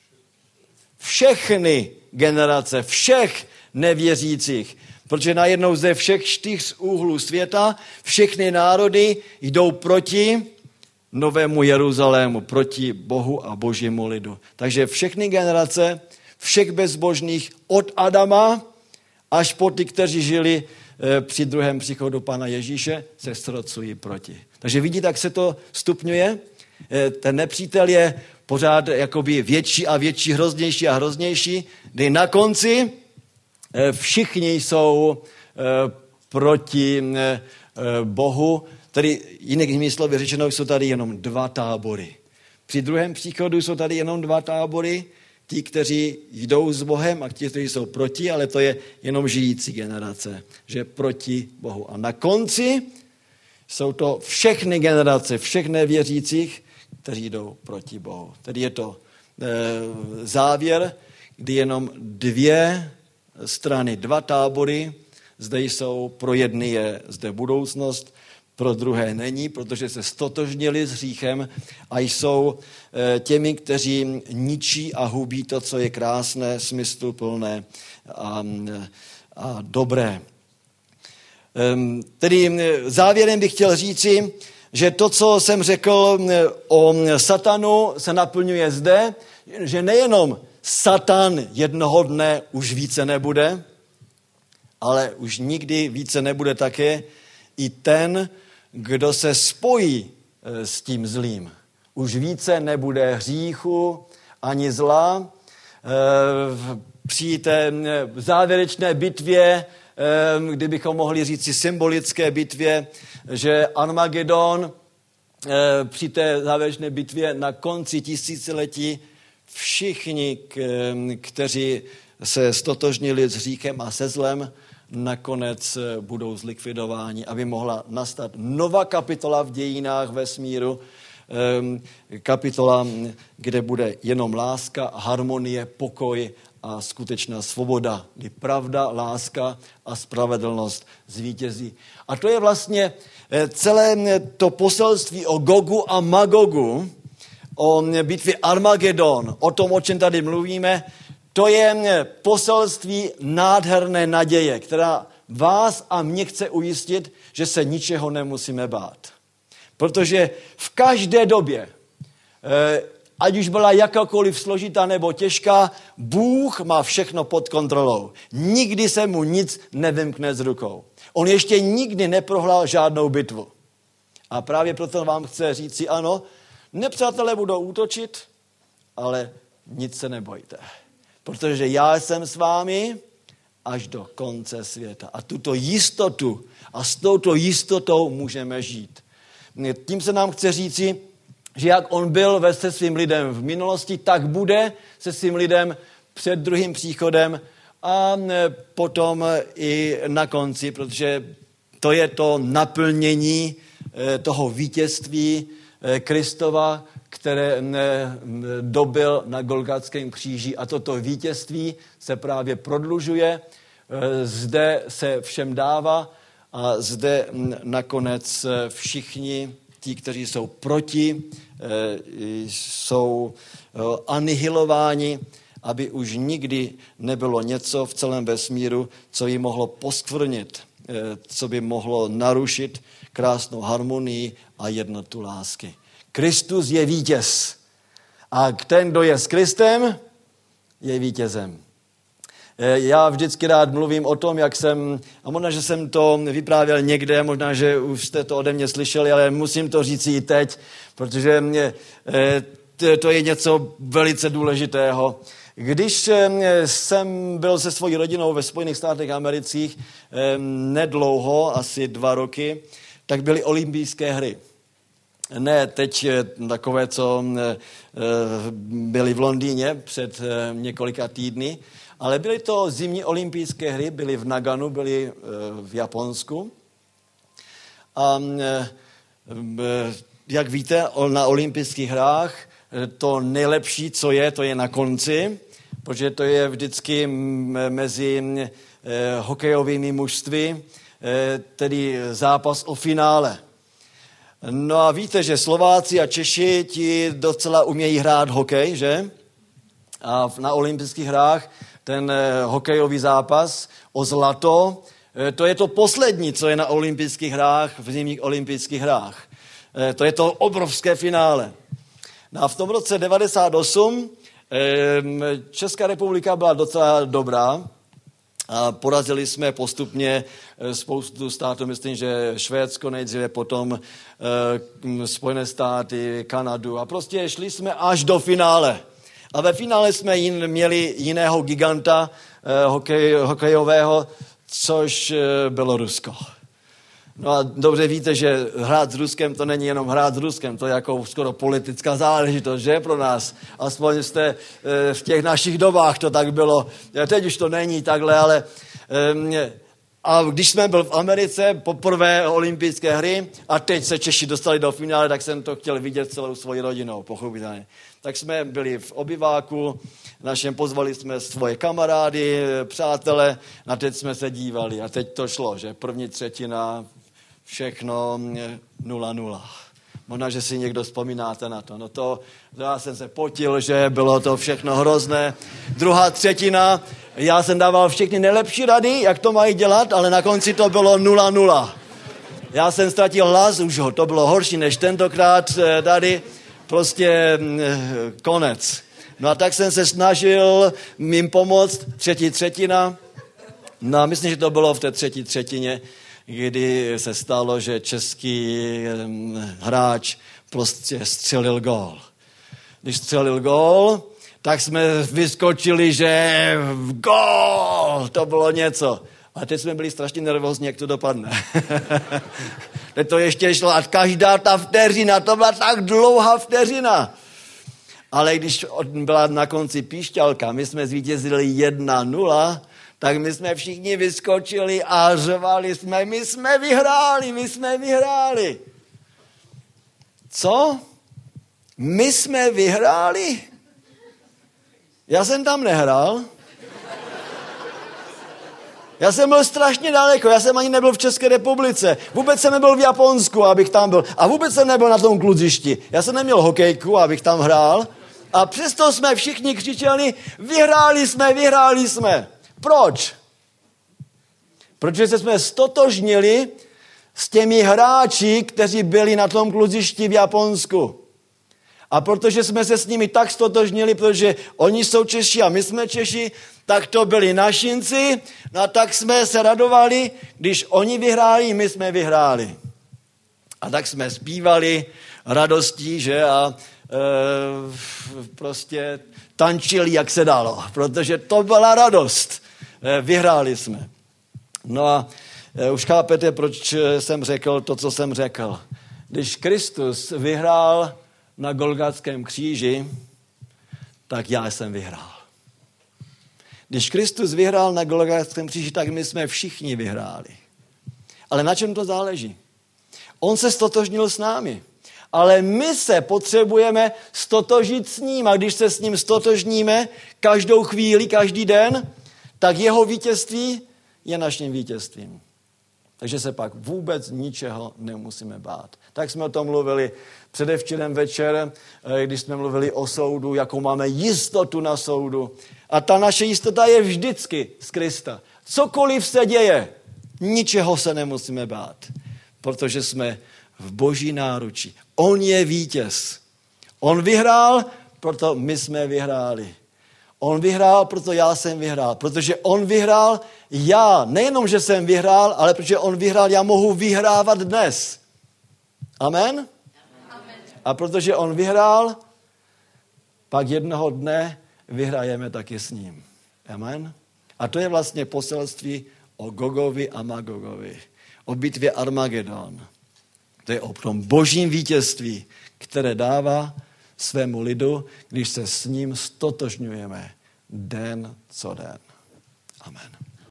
Všechny generace, všech nevěřících. Protože najednou ze všech 4 úhlů světa všechny národy jdou proti Novému Jeruzalému, proti Bohu a božímu lidu. Takže všechny generace, všech bezbožných od Adama až po ty, kteří žili při druhém příchodu Pána Ježíše, se srocují proti. Takže vidíte, jak se to stupňuje? Ten nepřítel je pořád jakoby větší a větší, hroznější a hroznější, kdy na konci všichni jsou proti Bohu, tedy jinými slovy řečeno, jsou tady jenom 2 tábory. Při druhém příchodu jsou tady jenom 2 tábory, ti, kteří jdou s Bohem a ti, kteří jsou proti, ale to je jenom žijící generace, že proti Bohu. A na konci jsou to všechny generace, všech nevěřících, kteří jdou proti Bohu. Tedy je to závěr, kdy jenom 2 strany, 2 tábory, zde jsou, pro jedny je zde budoucnost, pro druhé není, protože se stotožnili s hříchem a jsou těmi, kteří ničí a hubí to, co je krásné, smysluplné a dobré. Tedy závěrem bych chtěl říci, že to, co jsem řekl o satanu, se naplňuje zde, že nejenom Satan jednoho dne už více nebude, ale už nikdy více nebude také i ten, kdo se spojí s tím zlým. Už více nebude hříchu ani zla. Při té závěrečné bitvě, kdybychom mohli říci symbolické bitvě, že Armagedon při té závěrečné bitvě na konci tisíciletí všichni, kteří se stotožnili s hříchem a se zlem, nakonec budou zlikvidováni, aby mohla nastat nová kapitola v dějinách vesmíru, kapitola, kde bude jenom láska, harmonie, pokoj a skutečná svoboda, kdy pravda, láska a spravedlnost zvítězí. A to je vlastně celé to poselství o Gogu a Magogu, o bitvě Armagedon, o tom, o čem tady mluvíme. To je poselství nádherné naděje, která vás a mě chce ujistit, že se ničeho nemusíme bát. Protože v každé době, ať už byla jakákoliv složitá nebo těžká, Bůh má všechno pod kontrolou. Nikdy se mu nic nevymkne z rukou. On ještě nikdy neprohrál žádnou bitvu. A právě proto vám chce říci, ano, nepřátelé budou útočit, ale nic se nebojte. protože já jsem s vámi až do konce světa. A tuto jistotu a s touto jistotou můžeme žít. Tím se nám chce říci, že jak on byl se svým lidem v minulosti, tak bude se svým lidem před druhým příchodem a potom i na konci, protože to je to naplnění toho vítězství Kristova, které dobyl na Golgatském kříži. A toto vítězství se právě prodlužuje, zde se všem dává a zde nakonec všichni ti, kteří jsou proti, jsou anihilováni, aby už nikdy nebylo něco v celém vesmíru, co ji mohlo poskvrnit, co by mohlo narušit krásnou harmonii a jednotu lásky. Kristus je vítěz. A ten, kdo je s Kristem, je vítězem. Já vždycky rád mluvím o tom, jak jsem, a možná, že jsem to vyprávěl někde, možná, že už jste to ode mě slyšeli, ale musím to říct i teď, protože to je něco velice důležitého. Když jsem byl se svojí rodinou ve Spojených státech amerických nedlouho, asi 2 roky, tak byly olympijské hry. Ne teď takové, co byly v Londýně před několika týdny, ale byly to zimní olympijské hry, byly v Naganu, byly v Japonsku. A jak víte, na olympijských hrách to nejlepší, co je, to je na konci, protože to je vždycky mezi hokejovými mužstvy, tedy zápas o finále. No a víte, že Slováci a Češi ti docela umějí hrát hokej, že? A na olympijských hrách ten hokejový zápas o zlato, to je to poslední, co je na olympijských hrách, v zimních olympijských hrách. To je to obrovské finále. No a v tom roce 98 Česká republika byla docela dobrá a porazili jsme postupně spoustu států, myslím, že Švédsko nejdříve, potom Spojené státy, Kanadu a prostě šli jsme až do finále. A ve finále jsme měli jiného giganta hokejového, což bylo Rusko. No a dobře víte, že hrát s Ruskem to není jenom hrát s Ruskem, to je jako skoro politická záležitost, že pro nás. Aspoň v těch našich dobách to tak bylo. Teď už to není takhle, ale a když jsme byli v Americe, poprvé olympijské hry a teď se Češi dostali do finále, tak jsem to chtěl vidět celou svoji rodinou, pochopitelně. Tak jsme byli v obyváku, našem pozvali jsme svoje kamarády, přátele, a teď jsme se dívali a teď to šlo, že první třetina, všechno 0-0. Možná, že si někdo vzpomínáte na to. No to já jsem se potil, že bylo to všechno hrozné. Druhá třetina, já jsem dával všechny nejlepší rady, jak to mají dělat, ale na konci to bylo 0-0. Já jsem ztratil hlas, už to bylo horší než tentokrát tady, prostě konec. No a tak jsem se snažil jim pomoct, třetí třetina. No a myslím, že to bylo v té třetí třetině, kdy se stalo, že český hráč prostě střelil gól. Když střelil gól, tak jsme vyskočili, že gól, to bylo něco. A teď jsme byli strašně nervózní, jak to dopadne. Teď to ještě šlo a každá ta vteřina, to byla tak dlouhá vteřina. Ale když byla na konci píšťalka, my jsme zvítězili 1-0, tak my jsme všichni vyskočili a řvali jsme, my jsme vyhráli. Co? My jsme vyhráli? Já jsem tam nehrál. Já jsem byl strašně daleko, já jsem ani nebyl v České republice. Vůbec jsem nebyl v Japonsku, abych tam byl. A vůbec jsem nebyl na tom kluzišti. Já jsem neměl hokejku, abych tam hrál. A přesto jsme všichni křičeli, vyhráli jsme. Proč? Protože jsme stotožnili s těmi hráči, kteří byli na tom kluzišti v Japonsku. A protože jsme se s nimi tak stotožnili, protože oni jsou Češi a my jsme Češi, tak to byli našinci, no a tak jsme se radovali, když oni vyhráli, my jsme vyhráli. A tak jsme zpívali radostí, že? A prostě tančili, jak se dalo, protože to byla radost. Vyhráli jsme. No a už chápete, proč jsem řekl to, co jsem řekl. Když Kristus vyhrál na Golgatském kříži, tak já jsem vyhrál. Když Kristus vyhrál na Golgatském kříži, tak my jsme všichni vyhráli. Ale na čem to záleží? On se stotožnil s námi. Ale my se potřebujeme stotožit s ním. A když se s ním stotožníme každou chvíli, každý den, tak jeho vítězství je naším vítězstvím. Takže se pak vůbec ničeho nemusíme bát. Tak jsme o tom mluvili předevčírem večer, když jsme mluvili o soudu, jakou máme jistotu na soudu. A ta naše jistota je vždycky z Krista. Cokoliv se děje, ničeho se nemusíme bát, protože jsme v Boží náručí. On je vítěz. On vyhrál, proto my jsme vyhráli. On vyhrál, proto já jsem vyhrál. Protože on vyhrál, já nejenom, že jsem vyhrál, ale protože on vyhrál, já mohu vyhrávat dnes. Amen? Amen. A protože on vyhrál, pak jednoho dne vyhrajeme taky s ním. Amen? A to je vlastně poselství o Gogovi a Magogovi. O bitvě Armagedon. To je o tom božím vítězství, které dává svému lidu, když se s ním stotožňujeme den co den. Amen.